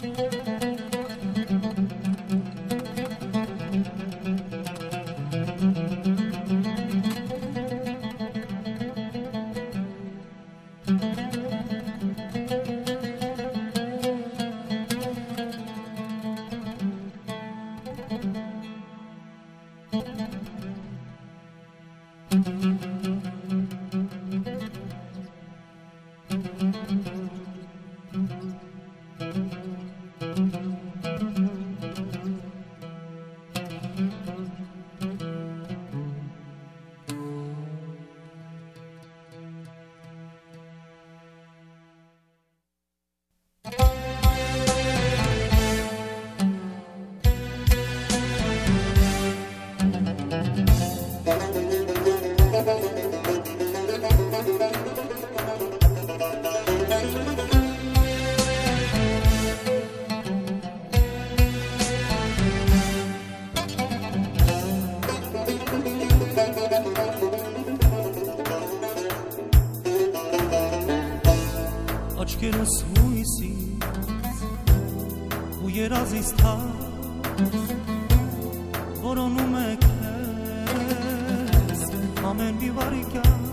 Աչքերս հույսից ու երազից թաց որոնում է քեզ ամեն մի վարիկյան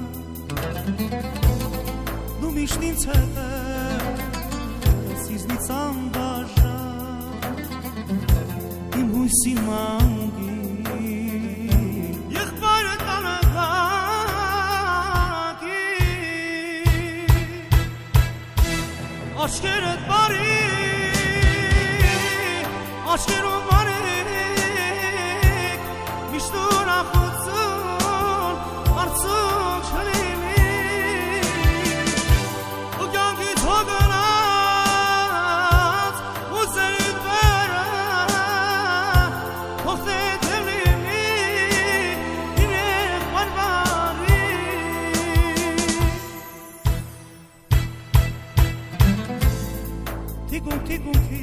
դու միշտ ինձ հետ ես իզնից անբաժան իմ հույսի մանգի եղբայրը տանակակի Aşkeret bari, aşkeron barik, mishtur akhutsun, artsuk shlimi. U gangi toganat, u zerit vera, hoxtet evlimi, inek barbari. Tikun tikun ki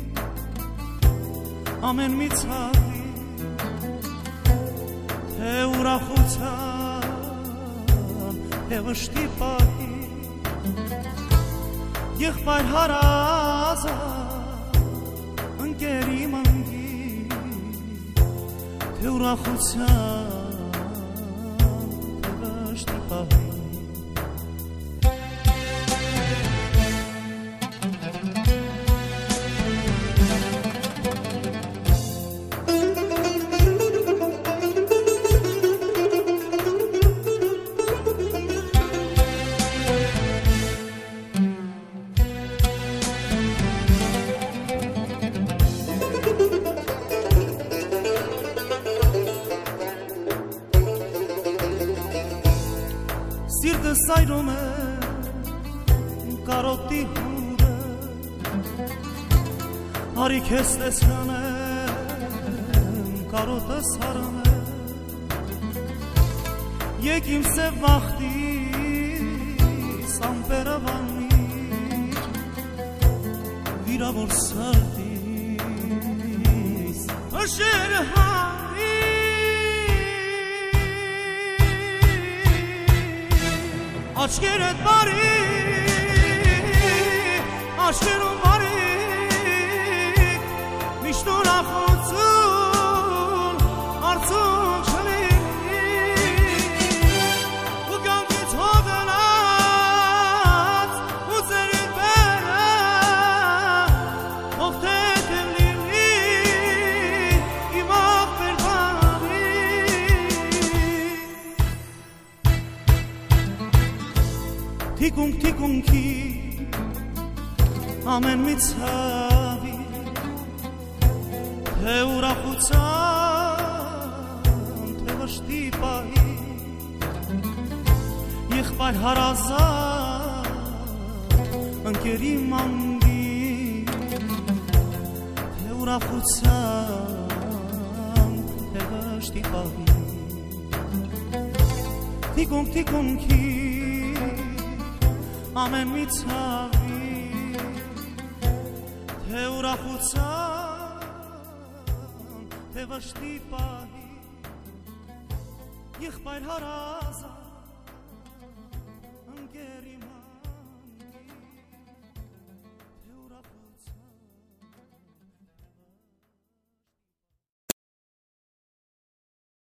amen mitzavi te ուրախության te վշտի պահի եղբայր հարազատ ընկերի մանգի te ուրախության te վշտի պահի Սիրտս այրում է կարոտի հուրը Արի քեզ տեսնեմ կարոտս հարամ է Եկ իմ սև վախտիս ամպերը վանի Վիրավոր սրտիս հշերը հարի Aşkeret bari, aşkeron barik, mishtur akhutsun, artsuk shlimi. U gangi toganat, u zerit vera, hoxtet evlimi, imaq berbari. Tikunk tikunki ամեն մի ցավի թե ուրախության թե վշտի պահի եղբայր հարազատ ընկերի մանգի թե ուրախության թե վշտի պահի Tikunk tikunki ամեն մի ցավի թե ուրախության թե վշտի պահի եղբայր հարազատ ընկերի